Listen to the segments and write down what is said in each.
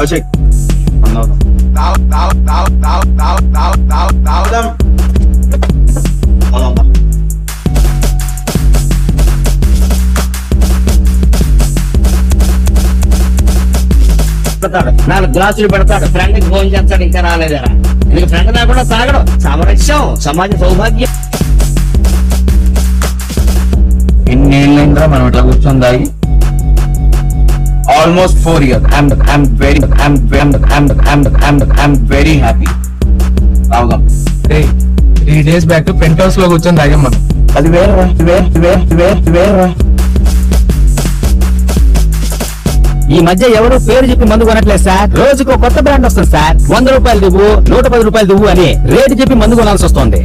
కౌశిక్ నాలుగు గ్లాసులు పెడతాడు, ఫ్రెండ్ కి ఫోన్ చేస్తాడు, ఇంకా రాలేదరా. నీకు ఫ్రెండ్ లేకుండా తాగడం సామరస్యం, సమాజ సౌభాగ్యం. ఇన్నేళ్ళైందా మనం ఇట్లా కూర్చొని తాగి? Almost 4 years. I'm very happy. తాగుదాం. 3 days బ్యాక్ పెంట్ హౌస్ లో కూర్చొని తాగాం మనం. అది వేరే. ఈ మధ్య ఎవరు పేరు చెప్పి మందు కొనట్లేదు సార్. రోజుకు కొత్త బ్రాండ్ వస్తుంది సార్. 100 రూపాయలు దువ్వు, 110 రూపాయలు దువ్వు అని రేటు చెప్పి మందు కొనాల్సి వస్తుంది.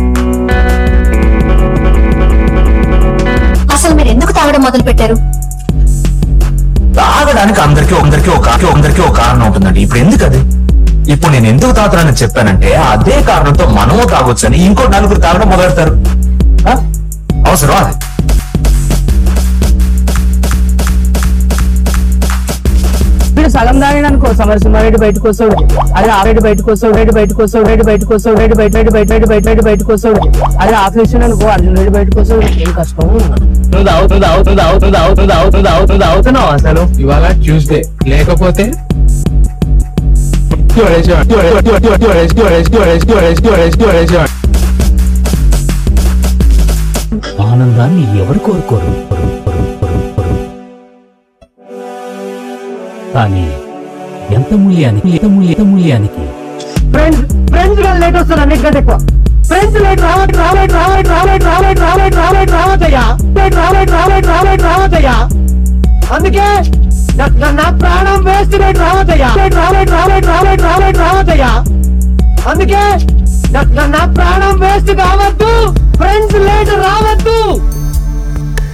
అసలు మీరు ఎందుకు తాగడం మొదలు పెట్టారు? తాగడానికి అందరికీ ఒక కారణం ఉంటుందండి. ఇప్పుడు ఎందుకు అది? ఇప్పుడు నేను ఎందుకు తాగుతానని చెప్పానంటే అదే కారణంతో మనము తాగొచ్చని ఇంకో 4 తాగడం మొదలెడతారు. అవసరం అది. వీడు సగం తాగిననుకో సమరసింహారెడ్డి బయటకు వస్తాడు, అదే ఆరెడ్డి బయటకు వస్తాడు, అదే ఆఫీసు అనుకో అర్జున్ రెడ్డి బయటకు వస్తాడు. ఏం కష్టం. నువ్వు అవుతున్నావు అసలు. ఇవాళ ట్యూస్డే, లేకపోతే ఆనందాన్ని ఎవరు కోరుకోరు, కానీ ఎంత మూల్యానికి. ఫ్రెండ్స్ లేట్ వస్తారు అన్నిటికంటే ఎక్కువ. ఫ్రెండ్స్ లేట్ రావద్దయ్యా. అందుకే నా ప్రాణం వేస్ట్ లేట్ రావద్దయ్యా. అందుకే నా ప్రాణం వేస్ట్ కావద్దు. ఫ్రెండ్స్ లేట్ రావ